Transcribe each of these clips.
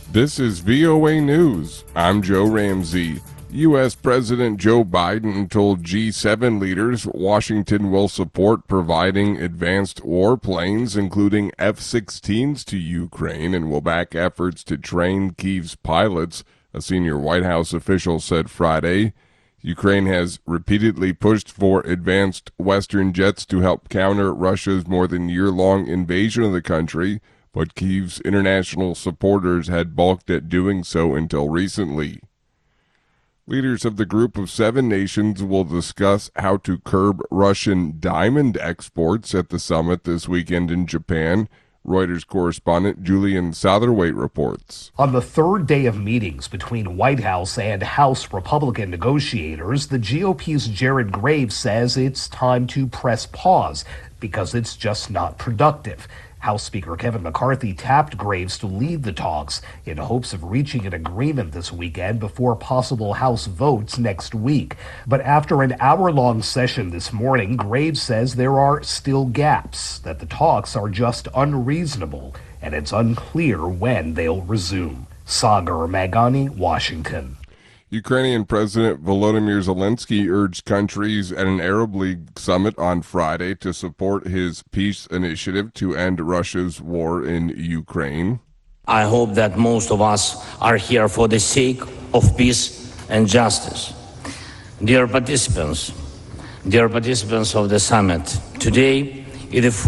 This is VOA News. I'm Joe Ramsey. U.S. President Joe Biden told G7 leaders Washington will support providing advanced warplanes, including F-16s, to Ukraine and will back efforts to train Kyiv's pilots, a senior White House official said Friday. Ukraine has repeatedly pushed for advanced Western jets to help counter Russia's more than year-long invasion of the country, but Kyiv's international supporters had balked at doing so until recently. Leaders of the Group of Seven Nations will discuss how to curb Russian diamond exports at the summit this weekend in Japan. Reuters correspondent Julian Satherwaite reports. On the third day of meetings between White House and House Republican negotiators, the GOP's Jared Graves says it's time to press pause because it's just not productive. House Speaker Kevin McCarthy tapped Graves to lead the talks in hopes of reaching an agreement this weekend before possible House votes next week. But after an hour-long session this morning, Graves says there are still gaps, that the talks are just unreasonable, and it's unclear when they'll resume. Sagar Magani, Washington. Ukrainian President Volodymyr Zelensky urged countries at an Arab League summit on Friday to support his peace initiative to end Russia's war in Ukraine. I hope that most of us are here for the sake of peace and justice. Dear participants of the summit, today is the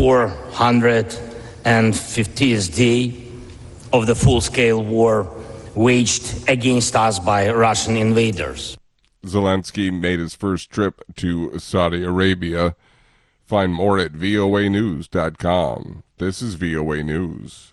450th day of the full-scale war waged against us by Russian invaders. Zelensky made his first trip to Saudi Arabia. Find more at voanews.com. This is VOA News.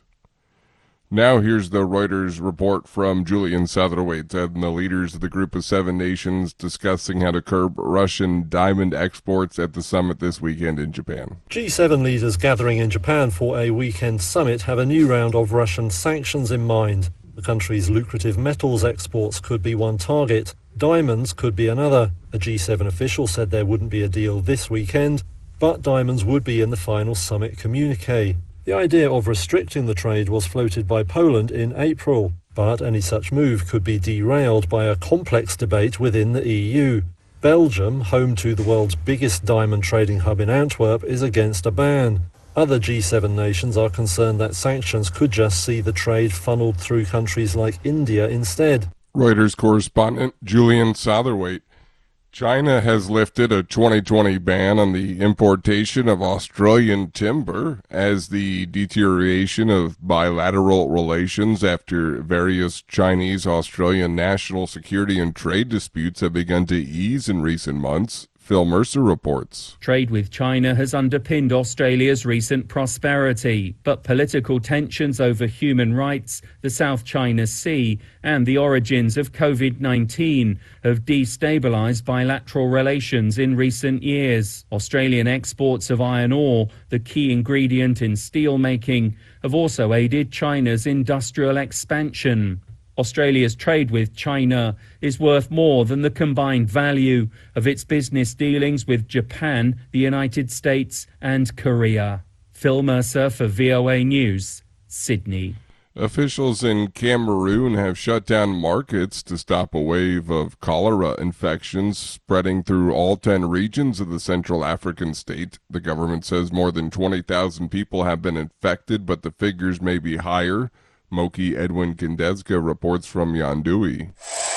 Now here's the Reuters report from Julian Satherwaite and the leaders of the Group of Seven Nations discussing how to curb Russian diamond exports at the summit this weekend in Japan. G7 leaders gathering in Japan for a weekend summit have a new round of Russian sanctions in mind. The country's lucrative metals exports could be one target. Diamonds could be another. A G7 official said there wouldn't be a deal this weekend, but diamonds would be in the final summit communiqué. The idea of restricting the trade was floated by Poland in April, but any such move could be derailed by a complex debate within the EU. Belgium, home to the world's biggest diamond trading hub in Antwerp, is against a ban. Other G7 nations are concerned that sanctions could just see the trade funneled through countries like India instead. Reuters correspondent Julian Satherwaite. China has lifted a 2020 ban on the importation of Australian timber as the deterioration of bilateral relations after various Chinese-Australian national security and trade disputes have begun to ease in recent months. Phil Mercer reports. Trade with China has underpinned Australia's recent prosperity, but political tensions over human rights, the South China Sea, and the origins of COVID-19 have destabilised bilateral relations in recent years. Australian exports of iron ore, the key ingredient in steel making, have also aided China's industrial expansion. Australia's trade with China is worth more than the combined value of its business dealings with Japan, the United States and Korea. Phil Mercer for VOA News, Sydney. Officials in Cameroon have shut down markets to stop a wave of cholera infections spreading through all 10 regions of the Central African state. The government says more than 20,000 people have been infected, but the figures may be higher. Moki Edwin Kindezka reports from Yandui.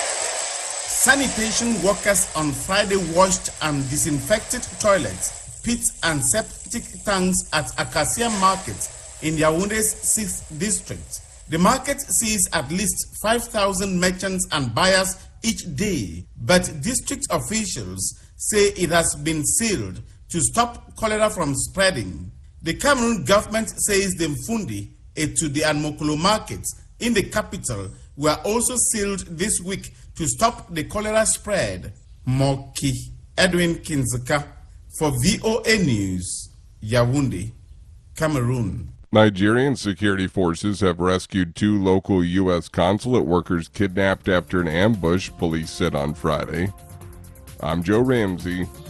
Sanitation workers on Friday washed and disinfected toilets, pits and septic tanks at Acacia Market in Yaoundé's 6th district. The market sees at least 5,000 merchants and buyers each day, but district officials say it has been sealed to stop cholera from spreading. The Cameroon government says the Mfundi, Etude and Mokolo markets in the capital were also sealed this week to stop the cholera spread. Moki Edwin Kinzeka for VOA News, Yaoundé, Cameroon. Nigerian security forces have rescued 2 local U.S. consulate workers kidnapped after an ambush, police said on Friday. I'm Joe Ramsey.